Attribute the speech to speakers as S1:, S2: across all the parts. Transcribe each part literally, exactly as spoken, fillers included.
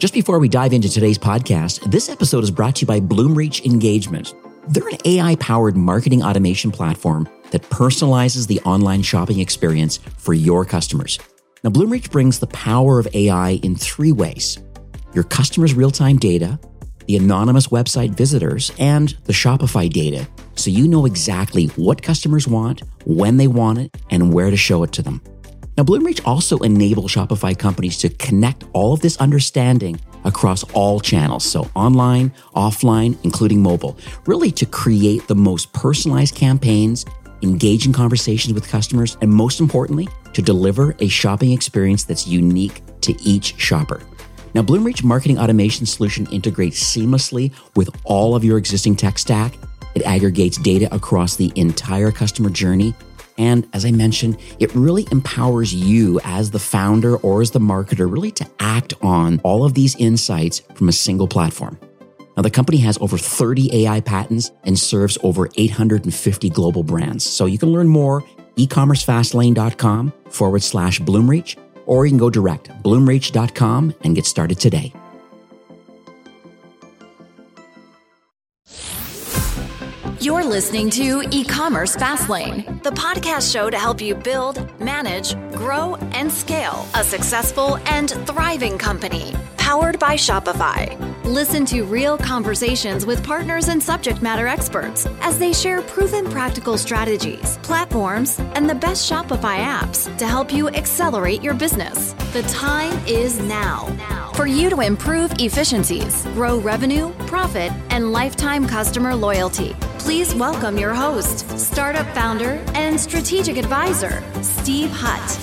S1: Just before we dive into today's podcast, this episode is brought to you by Bloomreach Engagement. They're an A I-powered marketing automation platform that personalizes the online shopping experience for your customers. Now, Bloomreach brings the power of A I in three ways: your customers' real-time data, the anonymous website visitors, and the Shopify data, so you know exactly what customers want, when they want it, and where to show it to them. Now, Bloomreach also enables Shopify companies to connect all of this understanding across all channels, so online, offline, including mobile, really to create the most personalized campaigns, engaging conversations with customers, and most importantly, to deliver a shopping experience that's unique to each shopper. Now, Bloomreach Marketing Automation Solution integrates seamlessly with all of your existing tech stack. It aggregates data across the entire customer journey. And as I mentioned, it really empowers you as the founder or as the marketer really to act on all of these insights from a single platform. Now, the company has over thirty A I patents and serves over eight hundred fifty global brands. So you can learn more, ecommercefastlane.com forward slash Bloomreach, or you can go direct, bloomreach dot com, and get started today.
S2: You're listening to E-Commerce Fastlane, the podcast show to help you build, manage, grow, and scale a successful and thriving company, powered by Shopify. Listen to real conversations with partners and subject matter experts as they share proven practical strategies, platforms, and the best Shopify apps to help you accelerate your business. The time is now for you to improve efficiencies, grow revenue, profit, and lifetime customer loyalty. Please welcome your host, startup founder, and strategic advisor, Steve Hutt.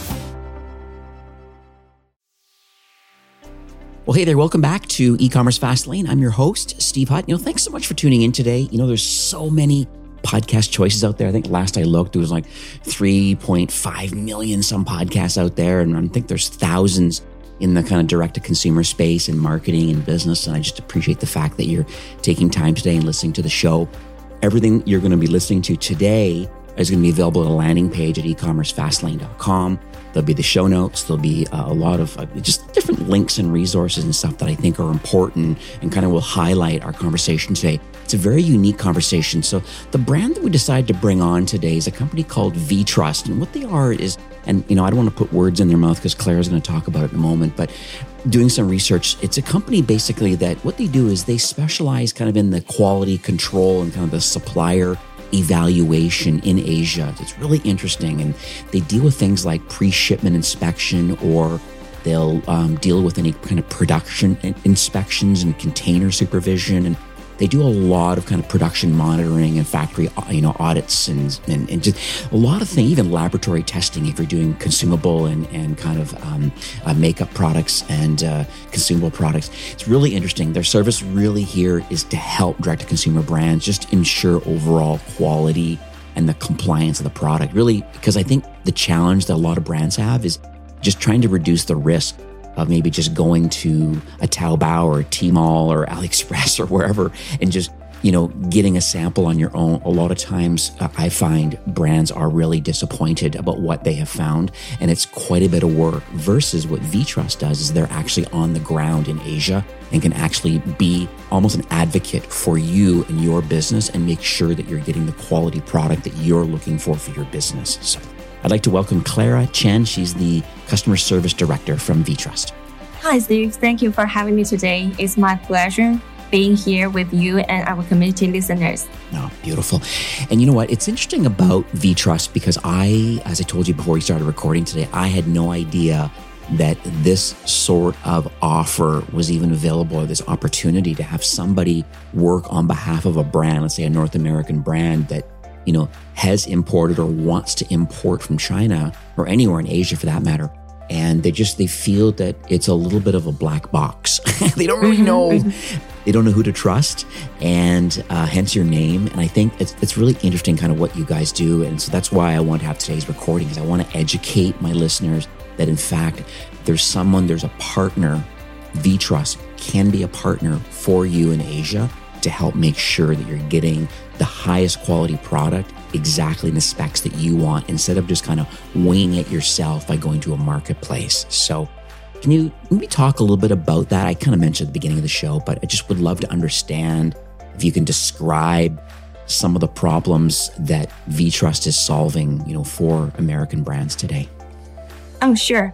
S1: Well, hey there, welcome back to E-Commerce Fastlane. I'm your host, Steve Hutt. You know, thanks so much for tuning in today. You know, there's so many podcast choices out there. I think last I looked, there was like three point five million some podcasts out there. And I think there's thousands in the kind of direct-to-consumer space and marketing and business. And I just appreciate the fact that you're taking time today and listening to the show. Everything you're going to be listening to today is going to be available at a landing page at e commerce fastlane dot com. There'll be the show notes. There'll be uh, a lot of uh, just different links and resources and stuff that I think are important and kind of will highlight our conversation today. It's a very unique conversation. So the brand that we decided to bring on today is a company called VTrust. And what they are is, and you know, I don't want to put words in their mouth because Claire is going to talk about it in a moment, but doing some research, it's a company basically that what they do is they specialize kind of in the quality control and kind of the supplier evaluation in Asia. It's really interesting. And they deal with things like pre-shipment inspection, or they'll um, deal with any kind of production inspections and container supervision. And they do a lot of kind of production monitoring and factory, you know, audits and, and, and just a lot of things, even laboratory testing if you're doing consumable and, and kind of um, uh, makeup products and uh, consumable products. It's really interesting. Their service really here is to help direct-to-consumer brands just ensure overall quality and the compliance of the product. Really, because I think the challenge that a lot of brands have is just trying to reduce the risk of maybe just going to a Taobao or a Tmall or AliExpress or wherever and just, you know, getting a sample on your own. A lot of times uh, I find brands are really disappointed about what they have found, and it's quite a bit of work versus what VTrust does is they're actually on the ground in Asia and can actually be almost an advocate for you and your business and make sure that you're getting the quality product that you're looking for for your business. So I'd like to welcome Clara Chen. She's the Customer Service Director from VTrust.
S3: Hi, Steve. Thank you for having me today. It's my pleasure being here with you and our community listeners.
S1: Oh, beautiful. And you know what? It's interesting about VTrust because I, as I told you before we started recording today, I had no idea that this sort of offer was even available, or this opportunity to have somebody work on behalf of a brand, let's say a North American brand that, you know, has imported or wants to import from China or anywhere in Asia for that matter. And they just, they feel that it's a little bit of a black box. They don't really know, they don't know who to trust, and uh, hence your name. And I think it's, it's really interesting kind of what you guys do. And so that's why I want to have today's recording, is I want to educate my listeners that in fact, there's someone, there's a partner, VTrust can be a partner for you in Asia to help make sure that you're getting the highest quality product exactly in the specs that you want, instead of just kind of winging it yourself by going to a marketplace. So Can you maybe talk a little bit about that? I kind of mentioned at the beginning of the show, but I just would love to understand if you can describe some of the problems that VTrust is solving, you know, for American brands today.
S3: Oh, sure.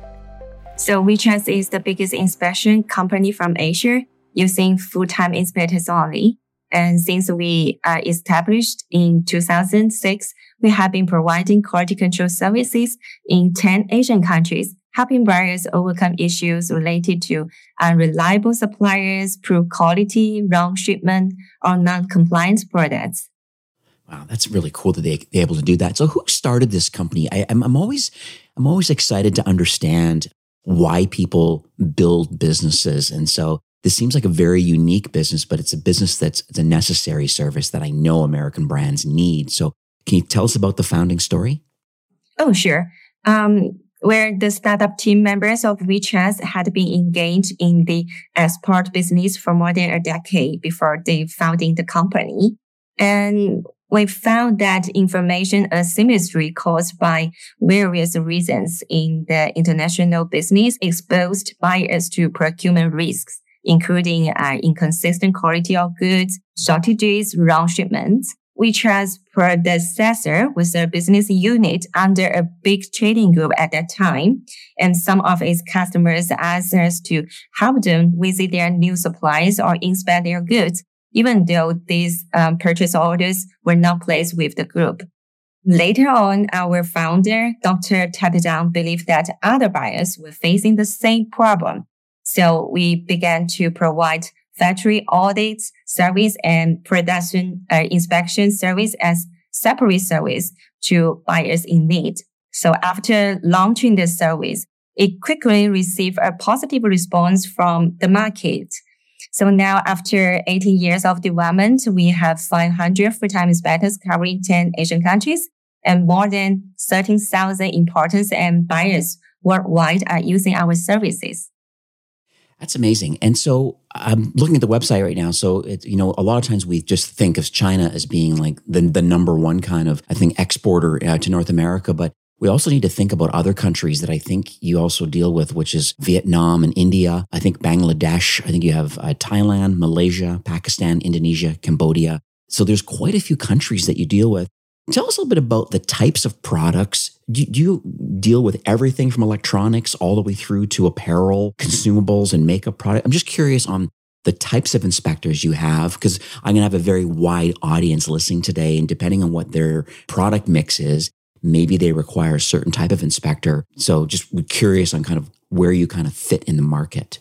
S3: So VTrust is the biggest inspection company from Asia, using full-time inspectors only. And since we are established in two thousand six, we have been providing quality control services in ten Asian countries, helping buyers overcome issues related to unreliable suppliers, poor quality, wrong shipment, or non-compliant products.
S1: Wow, that's really cool that they, they're able to do that. So who started this company? I, I'm, I'm always I'm always excited to understand why people build businesses. And so this seems like a very unique business, but it's a business that's it's a necessary service that I know American brands need. So can you tell us about the founding story?
S3: Oh, sure. Um, where the startup team members of VTrust had been engaged in the export business for more than a decade before they founding the company. And we found that information asymmetry caused by various reasons in the international business exposed buyers to procurement risks, including uh, inconsistent quality of goods, shortages, wrong shipments. VTrust's predecessor was a business unit under a big trading group at that time, and some of its customers asked us to help them visit their new suppliers or inspect their goods, even though these um, purchase orders were not placed with the group. Later on, our founder, Doctor Tapidan, believed that other buyers were facing the same problem. So we began to provide factory audits service and production uh, inspection service as separate service to buyers in need. So after launching the service, it quickly received a positive response from the market. So now, after eighteen years of development, we have five hundred full-time inspectors covering ten Asian countries, and more than thirteen thousand importers and buyers worldwide are using our services.
S1: That's amazing. And so I'm looking at the website right now. So, it, you know, a lot of times we just think of China as being like the, the number one kind of, I think, exporter uh, to North America. But we also need to think about other countries that I think you also deal with, which is Vietnam and India. I think Bangladesh. I think you have uh, Thailand, Malaysia, Pakistan, Indonesia, Cambodia. So there's quite a few countries that you deal with. Tell us a little bit about the types of products. Do, do you deal with everything from electronics all the way through to apparel, consumables, and makeup products? I'm just curious on the types of inspectors you have, because I'm going to have a very wide audience listening today. And depending on what their product mix is, maybe they require a certain type of inspector. So just curious on kind of where you kind of fit in the market.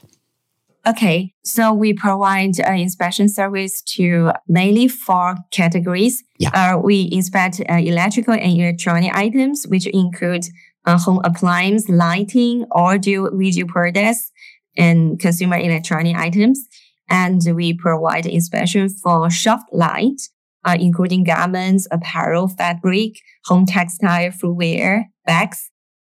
S3: Okay, so we provide uh, inspection service to mainly four categories.
S1: Yeah.
S3: Uh, we inspect uh, electrical and electronic items, which include uh, home appliance, lighting, audio, video products, and consumer electronic items. And we provide inspection for soft light, uh, including garments, apparel, fabric, home textile, footwear, bags.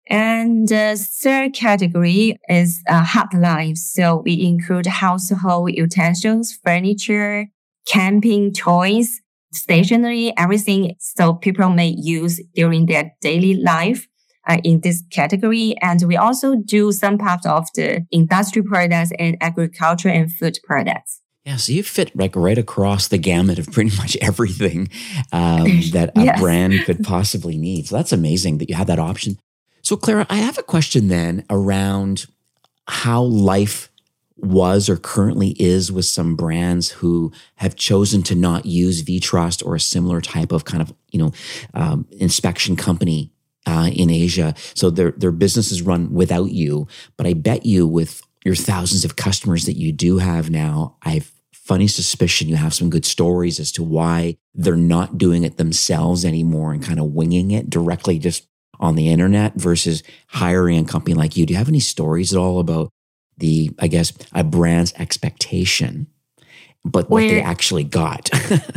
S3: And the third category is uh, hard lines. So we include household utensils, furniture, camping toys, stationery, everything so people may use during their daily life uh, in this category. And we also do some part of the industry products and agriculture and food products.
S1: Yeah, so you fit like right across the gamut of pretty much everything um, that a
S3: Yes.
S1: brand could possibly need. So that's amazing that you have that option. So Clara, I have a question then around how life was or currently is with some brands who have chosen to not use VTrust or a similar type of kind of, you know, um, inspection company uh, in Asia. So their their business is run without you. But I bet you with your thousands of customers that you do have now, I've funny suspicion you have some good stories as to why they're not doing it themselves anymore and kind of winging it directly just on the internet versus hiring a company like you. Do you have any stories at all about the, I guess, a brand's expectation, but what
S3: Where,
S1: they actually got?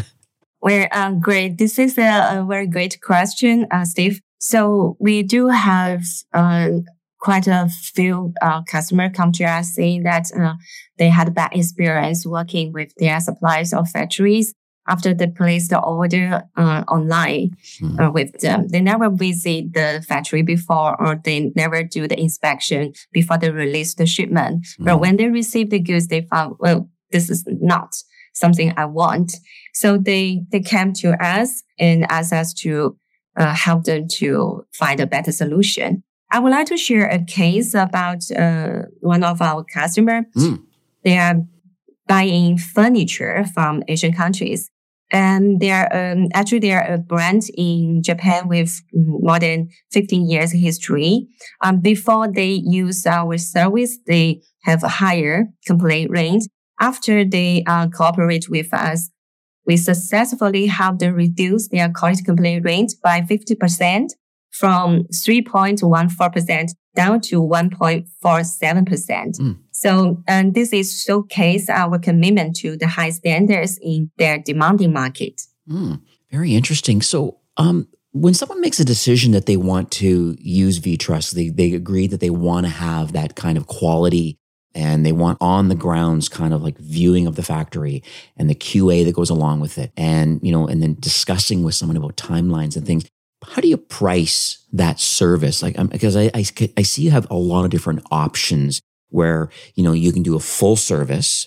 S3: Well, um, great. This is a, a very great question, uh, Steve. So we do have uh, quite a few uh, customers come to us saying that uh, they had a bad experience working with their suppliers or factories. after they place the order uh, online
S1: Hmm.
S3: uh, with them. They never visit the factory before, or they never do the inspection before they release the shipment. But
S1: Hmm.
S3: when they receive the goods, they found, well, this is not something I want. So they, they came to us and asked us to uh, help them to find a better solution. I would like to share a case about uh, one of our customers.
S1: Mm.
S3: They are buying furniture from Asian countries. And they're um, actually they're a brand in Japan with more than fifteen years history. Um, before they use our service, they have a higher complaint rate. After they uh, cooperate with us, we successfully helped them reduce their quality complaint rate by fifty percent from three point one four percent down to one point four seven percent.
S1: Mm.
S3: So, and this is showcase our commitment to the high standards in their demanding market.
S1: Mm. Very interesting. So, um, when someone makes a decision that they want to use VTrust, they they agree that they want to have that kind of quality and they want on the grounds kind of like viewing of the factory and the Q A that goes along with it, and you know, and then discussing with someone about timelines and things. How do you price that service? Like, um, because I, I I see you have a lot of different options where you know you can do a full service,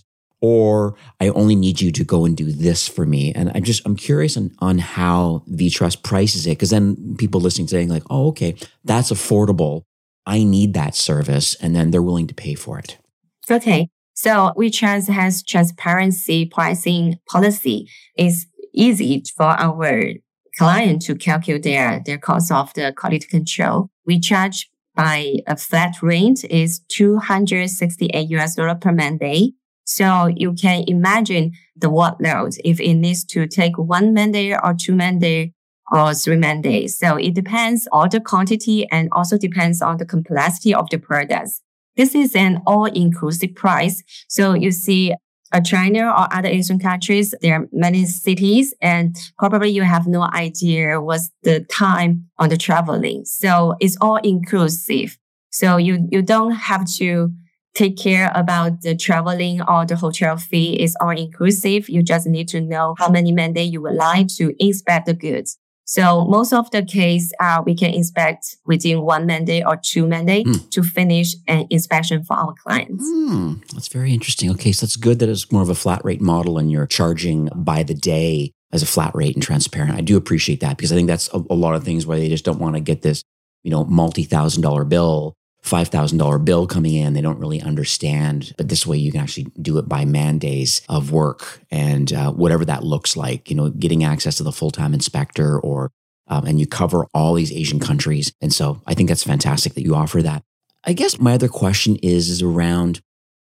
S1: or I only need you to go and do this for me. And I'm just I'm curious on on how VTrust prices it, because then people listening saying like, oh, okay, that's affordable. I need that service, and then they're willing to pay for it.
S3: Okay. So VTrust has transparency pricing policy. It's easy for our client to calculate their, their cost of the quality control. We charge by a flat rate is two hundred sixty-eight U S dollar per man day. So you can imagine the workload if it needs to take one man day or two man day or three man days. So it depends on the quantity and also depends on the complexity of the products. This is an all-inclusive price. So you see, uh, China or other Asian countries, there are many cities, and probably you have no idea what's the time on the traveling. So it's all-inclusive. So you you don't have to take care about the traveling or the hotel fee. It's all-inclusive. You just need to know how many man days you would like to inspect the goods. So most of the case, uh, we can inspect within one mandate or two mandate
S1: Mm.
S3: to finish an inspection for our clients.
S1: Hmm, that's very interesting. Okay, so it's good that it's more of a flat rate model and you're charging by the day as a flat rate and transparent. I do appreciate that because I think that's a, a lot of things where they just don't want to get this, you know, multi-thousand dollar bill, five thousand dollar bill coming in. They don't really understand. But this way you can actually do it by man days of work and uh, whatever that looks like, you know, getting access to the full-time inspector or, um, and you cover all these Asian countries. And so I think that's fantastic that you offer that. I guess my other question is, is around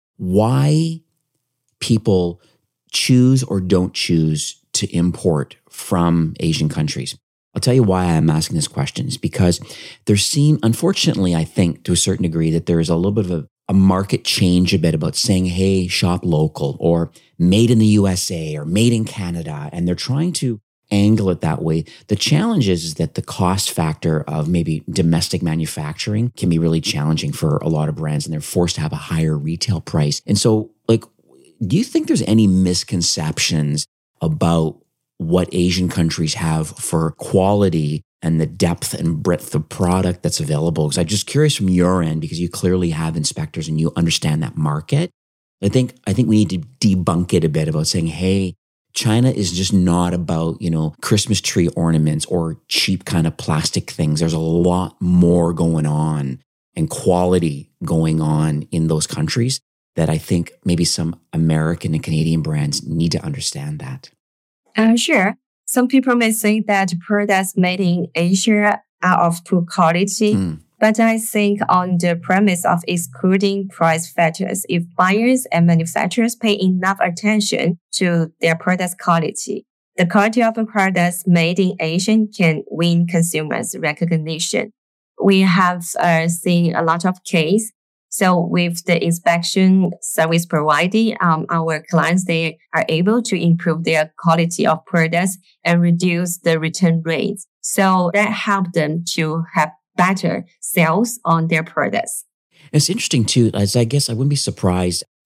S1: why people choose or don't choose to import from Asian countries. I'll tell you why I'm asking this question is because there seem, unfortunately, I think to a certain degree that there is a little bit of a, a market change a bit about saying, hey, shop local or made in the U S A or made in Canada. And they're trying to angle it that way. The challenge is, is that the cost factor of maybe domestic manufacturing can be really challenging for a lot of brands and they're forced to have a higher retail price. And so, like, do you think there's any misconceptions about what Asian countries have for quality and the depth and breadth of product that's available? Because I'm just curious from your end, because you clearly have inspectors and you understand that market. I think I think we need to debunk it a bit about saying, hey, China is just not about, you know, Christmas tree ornaments or cheap kind of plastic things. There's a lot more going on and quality going on in those countries that I think maybe some American and Canadian brands need to understand that.
S3: Uh, sure. Some people may think that products made in Asia are of poor quality,
S1: Mm.
S3: but I think on the premise of excluding price factors, if buyers and manufacturers pay enough attention to their product's quality, the quality of the products made in Asia can win consumers' recognition. We have uh, seen a lot of cases. So with the inspection service provided, um, our clients, they are able to improve their quality of products and reduce the return rates. So that helps them to have better sales on their products.
S1: It's interesting too, as I guess I wouldn't be surprised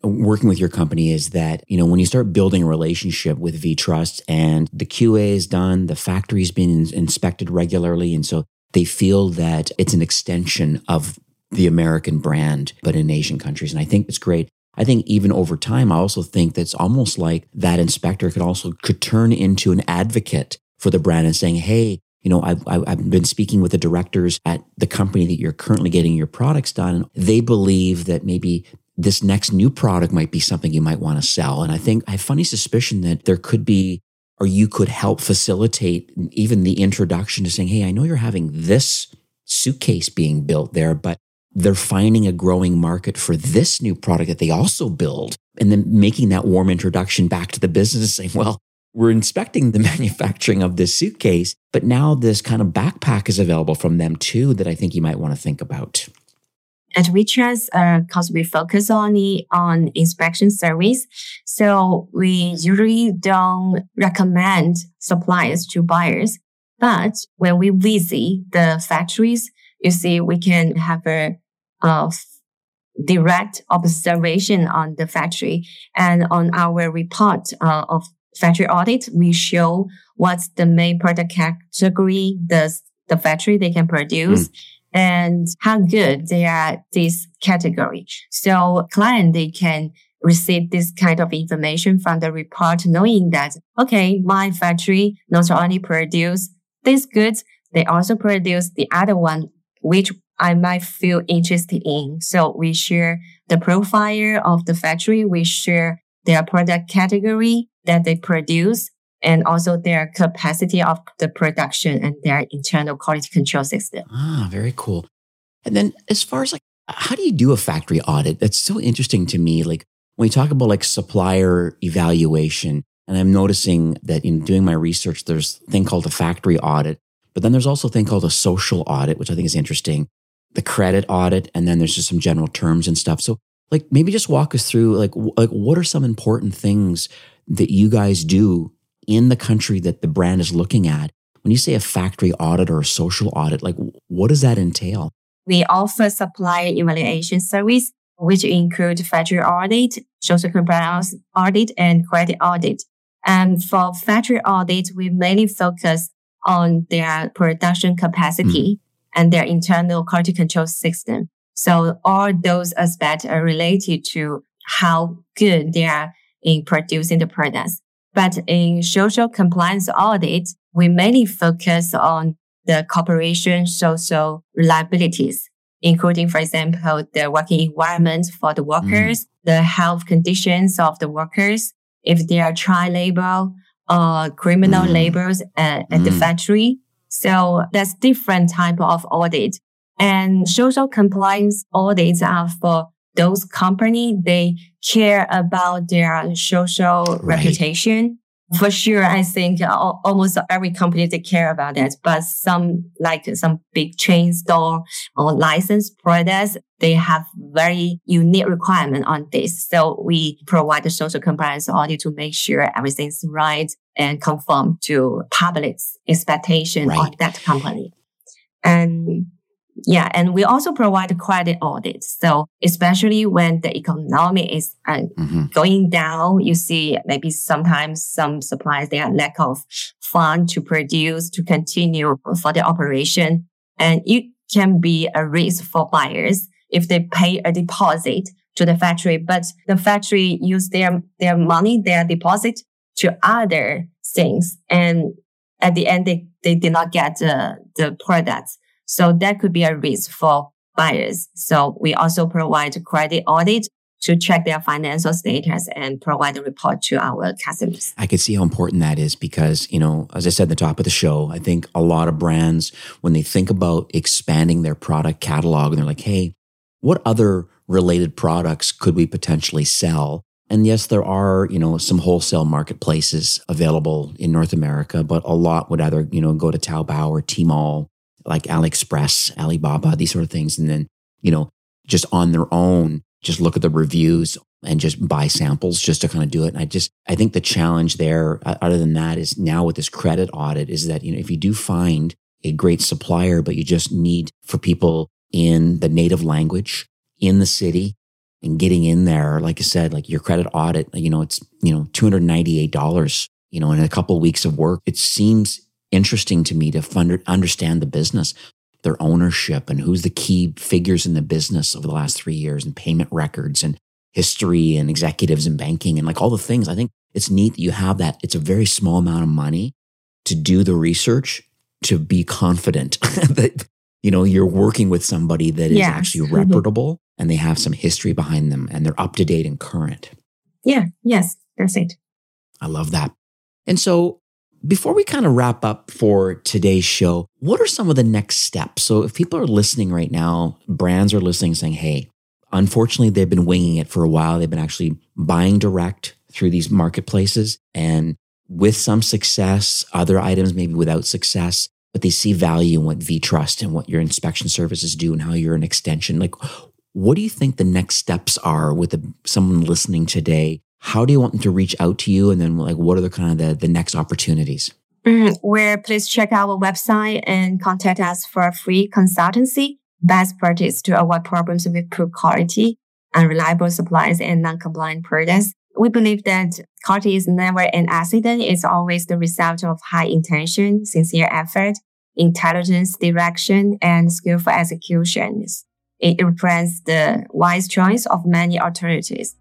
S1: working with your company is that, you know, when you start building a relationship with VTrust and the Q A is done, the factory's been inspected regularly. And so they feel that it's an extension of the American brand, but in Asian countries. And I think it's great. I think even over time, I also think that's almost like that inspector could also could turn into an advocate for the brand and saying, hey, you know, I've, I've been speaking with the directors at the company that you're currently getting your products done. And they believe that maybe this next new product might be something you might want to sell. And I think I have funny suspicion that there could be, or you could help facilitate even the introduction to saying, hey, I know you're having this suitcase being built there, but they're finding a growing market for this new product that they also build. And then making that warm introduction back to the business saying, well, we're inspecting the manufacturing of this suitcase, but now this kind of backpack is available from them too that I think you might want to think about.
S3: At VTrust, because uh, we focus only on inspection service, so we usually don't recommend suppliers to buyers. But when we visit the factories, you see, we can have a uh, direct observation on the factory. And on our report uh, of factory audit, we show what's the main product category the, the factory they can produce. Mm. And how good they are this category. So client, they can receive this kind of information from the report, knowing that, okay, my factory not only produce these goods, they also produce the other one, which I might feel interested in. So we share the profile of the factory. We share their product category that they produce, and also their capacity of the production and their internal quality control system.
S1: Ah, very cool. And then as far as like, how do you do a factory audit? That's so interesting to me. Like when you talk about like supplier evaluation, and I'm noticing that in doing my research, there's a thing called a factory audit, but then there's also a thing called a social audit, which I think is interesting, the credit audit, and then there's just some general terms and stuff. So like maybe just walk us through like, like what are some important things that you guys do in the country that the brand is looking at? When you say a factory audit or a social audit, like what does that entail?
S3: We offer supplier evaluation service, which include factory audit, social compliance audit, and credit audit. And for factory audit, we mainly focus on their production capacity mm. and their internal quality control system. So all those aspects are related to how good they are in producing the products. But in social compliance audit, we mainly focus on the corporation social liabilities, including, for example, the working environment for the workers, mm. the health conditions of the workers, if they are child labor or criminal mm. labors at, at mm. the factory. So that's different type of audit. And social compliance audits are for those companies, they care about their social right. reputation. For sure, I think almost every company, they care about that. But some, like some big chain store or licensed products, they have very unique requirement on this. So we provide the social compliance audit to make sure everything's right and conform to public's expectation right. of that company. And yeah, and we also provide credit audits. So especially when the economy is uh, mm-hmm. going down, you see maybe sometimes some suppliers, they have lack of fund to produce, to continue for the operation. And it can be a risk for buyers if they pay a deposit to the factory, but the factory use their, their money, their deposit to other things. And at the end, they, they did not get the, the products. So that could be a risk for buyers. So we also provide credit audit to check their financial status and provide a report to our customers.
S1: I could see how important that is because, you know, as I said at the top of the show, I think a lot of brands, when they think about expanding their product catalog, and they're like, hey, what other related products could we potentially sell? And yes, there are, you know, some wholesale marketplaces available in North America, but a lot would either, you know, go to Taobao or Tmall, like AliExpress, Alibaba, these sort of things. And then, you know, just on their own, just look at the reviews and just buy samples just to kind of do it. And I just, I think the challenge there, other than that, is now with this credit audit is that, you know, if you do find a great supplier, but you just need for people in the native language, in the city, and getting in there, like I said, like your credit audit, you know, it's, you know, two hundred ninety-eight dollars, you know, in a couple of weeks of work. It seems interesting to me to fund, understand the business, their ownership, and who's the key figures in the business over the last three years and payment records and history and executives in banking and like all the things. I think it's neat that you have that. It's a very small amount of money to do the research, to be confident that, you know, you're working with somebody that is
S3: yes.
S1: actually reputable mm-hmm. and they have some history behind them and they're up to date and current.
S3: Yeah. Yes. That's it.
S1: I love that. And so before we kind of wrap up for today's show, what are some of the next steps? So if people are listening right now, brands are listening saying, hey, unfortunately, they've been winging it for a while. They've been actually buying direct through these marketplaces and with some success, other items maybe without success, but they see value in what VTrust and what your inspection services do and how you're an extension. Like, what do you think the next steps are with the, someone listening today? How do you want them to reach out to you? And then like, what are the kind of the, the next opportunities?
S3: Mm, where please check our website and contact us for a free consultancy. Best practice to avoid problems with poor quality, unreliable supplies, and non-compliant products. We believe that quality is never an accident. It's always the result of high intention, sincere effort, intelligence, direction, and skillful executions. It represents the wise choice of many alternatives.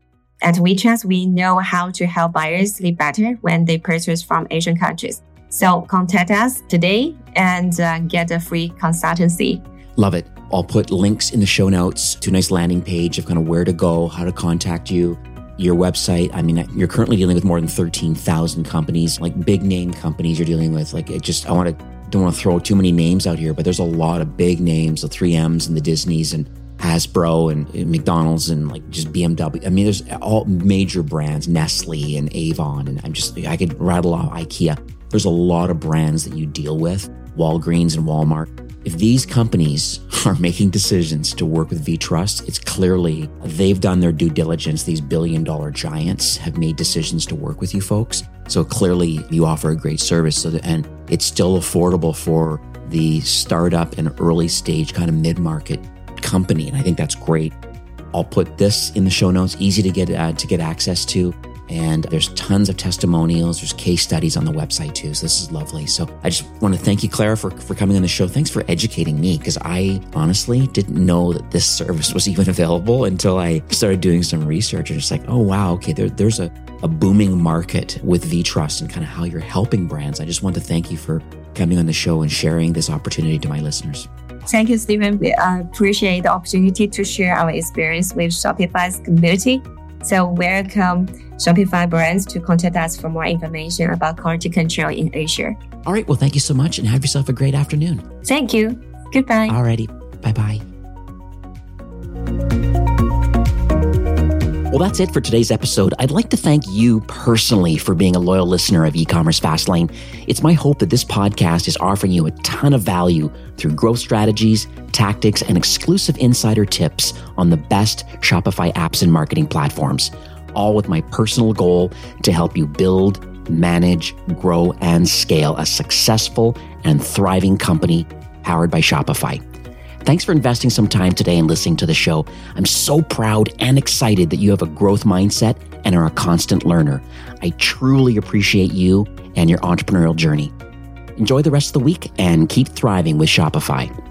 S3: At VTrust, we know how to help buyers sleep better when they purchase from Asian countries. So contact us today and uh, get a free consultancy.
S1: Love it. I'll put links in the show notes to a nice landing page of kind of where to go, how to contact you, your website. I mean, you're currently dealing with more than thirteen thousand companies, like big name companies you're dealing with. Like it just, I want to, don't want to throw too many names out here, but there's a lot of big names, the three M's and the Disneys and Hasbro and, and McDonald's and like just B M W. I mean, there's all major brands, Nestle and Avon. And I'm just, I could rattle off IKEA. There's a lot of brands that you deal with, Walgreens and Walmart. If these companies are making decisions to work with VTrust, it's clearly they've done their due diligence. These billion dollar giants have made decisions to work with you folks. So clearly you offer a great service. So that, and it's still affordable for the startup and early stage kind of mid-market company. And I think that's great. I'll put this in the show notes, easy to get uh, to get access to. And there's tons of testimonials. There's case studies on the website too. So this is lovely. So I just want to thank you, Clara, for, for coming on the show. Thanks for educating me because I honestly didn't know that this service was even available until I started doing some research. And it's like, oh, wow, okay, there, there's a, a booming market with VTrust and kind of how you're helping brands. I just want to thank you for coming on the show and sharing this opportunity to my listeners.
S3: Thank you, Stephen. We uh, appreciate the opportunity to share our experience with Shopify's community. So welcome Shopify brands to contact us for more information about quality control in Asia.
S1: All right. Well, thank you so much and have yourself a great afternoon.
S3: Thank you. Goodbye.
S1: All righty. Bye-bye. Well, that's it for today's episode. I'd like to thank you personally for being a loyal listener of E-commerce Fastlane. It's my hope that this podcast is offering you a ton of value through growth strategies, tactics, and exclusive insider tips on the best Shopify apps and marketing platforms, all with my personal goal to help you build, manage, grow, and scale a successful and thriving company powered by Shopify. Thanks for investing some time today and listening to the show. I'm so proud and excited that you have a growth mindset and are a constant learner. I truly appreciate you and your entrepreneurial journey. Enjoy the rest of the week and keep thriving with Shopify.